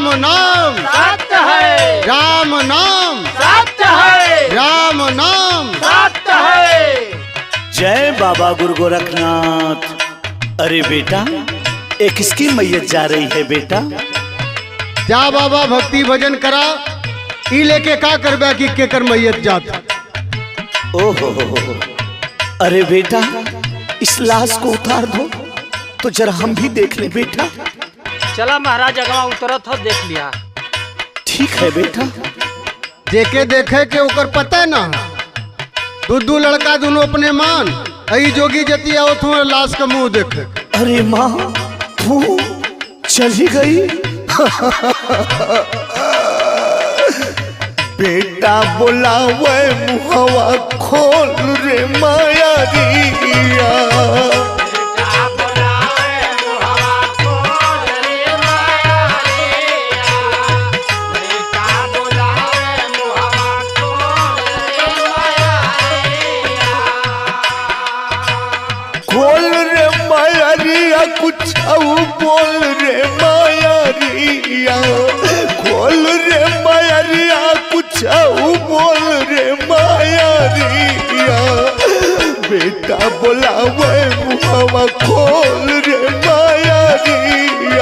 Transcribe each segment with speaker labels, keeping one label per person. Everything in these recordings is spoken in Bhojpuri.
Speaker 1: नाम
Speaker 2: सत्य है,
Speaker 1: राम नाम
Speaker 2: सत्य है,
Speaker 1: राम नाम
Speaker 2: सत्य है।
Speaker 3: जय बाबा गुरु गोरखनाथ। अरे बेटा, एक किसकी मैयत जा रही है बेटा?
Speaker 1: जा बाबा भक्ति भजन करा, ई लेके का करबा कि केकर मैयत जात।
Speaker 3: ओहो, अरे बेटा, इस लाश को उतार दो तो जरा हम भी देख ले बेटा।
Speaker 2: चला महाराज अगवा उतरत हो, देख लिया।
Speaker 3: ठीक है बेटा।
Speaker 1: जेके देखे के ओकर पता ना, दू लड़का दोनों अपने मान आई जोगी जती आवत हुए लाश का मुंह देखे।
Speaker 3: अरे माँ, तू चली गई? बेटा बुलावे मुहवा खोल रे माया रिया। खोल रे माया रिया, कुछ बोल रे माया रिया। खोल रे माया रिया, कुछ बोल रे माया रिया। बेटा बुलावे मुहवा खोल रे माया रिया।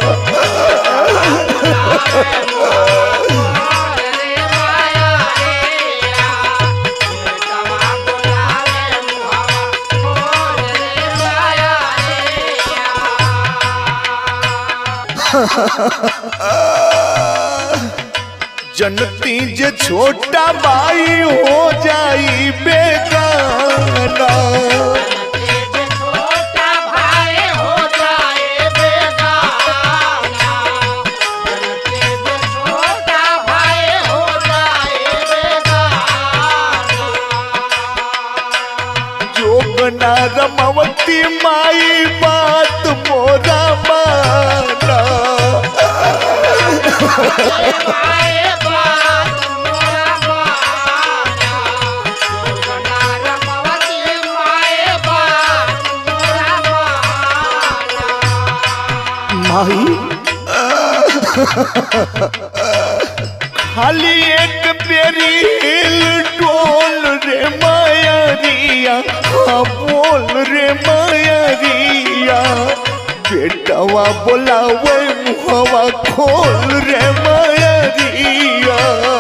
Speaker 3: जनती जे छोटा भाई हो जाई बेगाना।
Speaker 2: छोटा भाई हो जाए बेगाना, छोटा भाई हो जाए बेगाना।
Speaker 3: जोगना रमवती माई बात मोरा माना। माही, खाली एक बेरी हिल डोल रे माया रिया। हाँ बोल रे माया रिया। बेटवा बोलावे मुहवा खोल रे माया रिया।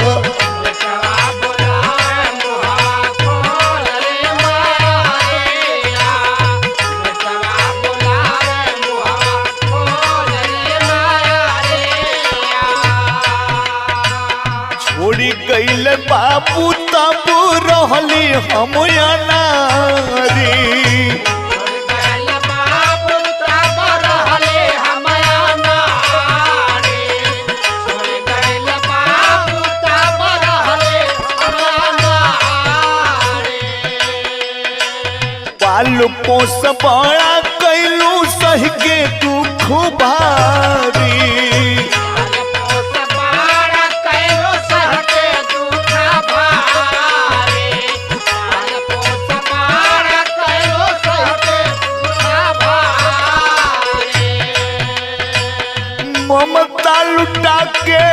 Speaker 3: छोड़ी गईल बाबू तब रहली हम नारी। बाल पोस बड़ा कैलू सह के दुख भारी। ममता लुटा के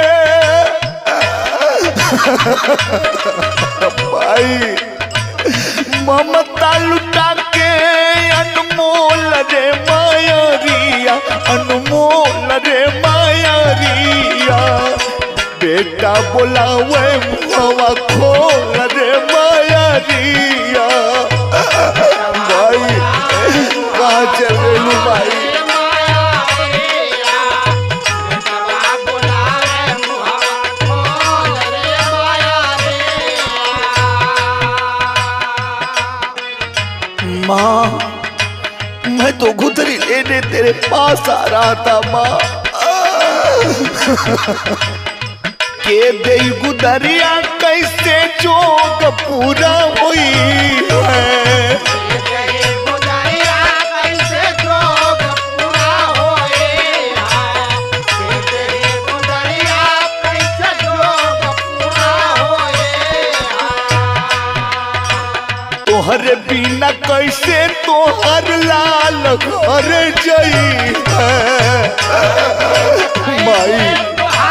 Speaker 3: भाई, ममता लुटा के अनमोल रे माया रिया। अनमोल रे माया रिया। बेटा बुलावे मुहवा खोल रे माया रिया। भाई कहाँ चल गई भाई? माँ, मैं तो गुदरी लेने तेरे पास आ रहा था माँ। के दे गुदरिया कैसे जोग पूरा हुई है। तोहरे बिना कैसे तोहर लाल घर जई है माई।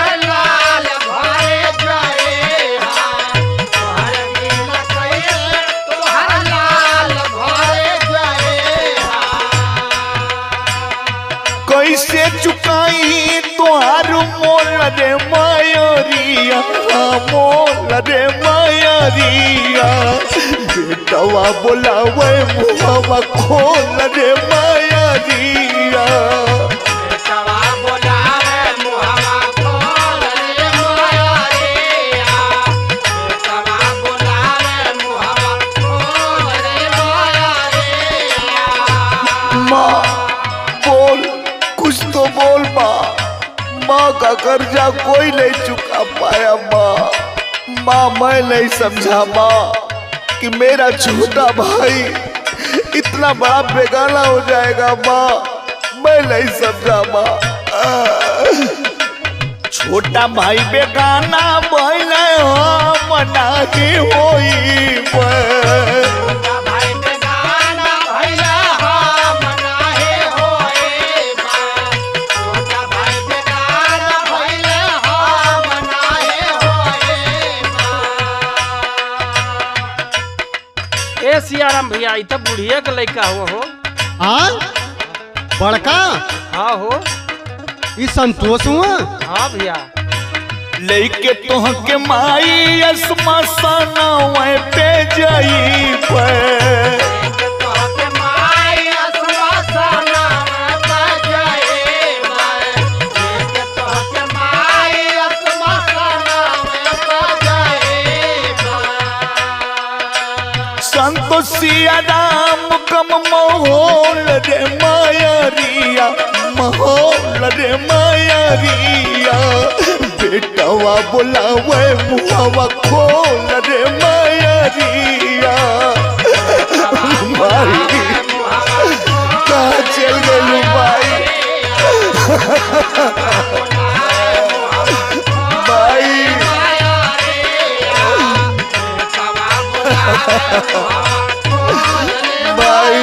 Speaker 3: मोल रे मायरिया बेटवा बोलावे मुहवा खोल रे मायरिया
Speaker 2: बेटवा बोलावे मुहवा खोल रे मायरिया बेटवा बोलावे मुहवा खोल रे मायरिया
Speaker 3: माँ बोल कुछ तो बोल माँ का कर्जा कोई नहीं चुका पाया माँ मैं नहीं समझा माँ कि मेरा छोटा भाई इतना बड़ा बेगाना हो जाएगा माँ मैं नहीं समझा माँ छोटा भाई बेगाना भइल हम नाही होई
Speaker 2: भाई बेगाना भइला हम नाहे होए छोटा भाई बेगाना भइला हम नाहे होए
Speaker 4: ए सियाराम भैया ई तो बुढ़िया के लड़का हो
Speaker 1: हाँ बड़का
Speaker 4: हाँ हो
Speaker 1: ई संतोष हुआ
Speaker 4: हाँ भैया
Speaker 3: लेके तोहके माई असमा सनावे पे जाई
Speaker 2: तोहके माई असमा सनावे पे जाई तोहके माई असमा सनावे पे जाई
Speaker 3: संतोषिया राम कम मोहल रे मायरिया मोहल रे मायरिया बेटवा बोलावे मुहवा खोल रे मायरिया माई कहाँ चल गई भाई भाई भाई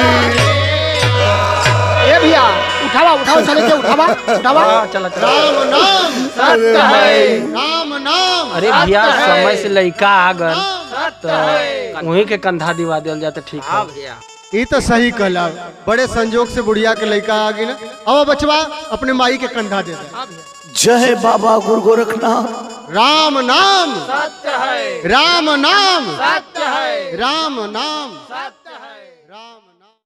Speaker 4: ए भैया उठावा उठावा चले के उठावा उठावा चला चला
Speaker 1: राम नाम
Speaker 4: सत्य है
Speaker 1: राम नाम
Speaker 4: अरे भैया समय से लड़का आ गल तो वहीं के कंधा दिवा दिया जाए तो ठीक है भैया
Speaker 1: ये तो सही कहला बड़े संजोग से बुढ़िया के लड़का आ गई ना अब बचवा अपने माई के कंधा दे दे
Speaker 3: जय बाबा गुरु गोरखनाथ
Speaker 1: राम नाम
Speaker 2: सत्य है
Speaker 1: राम नाम
Speaker 2: सत्य है
Speaker 1: राम नाम
Speaker 2: सत्य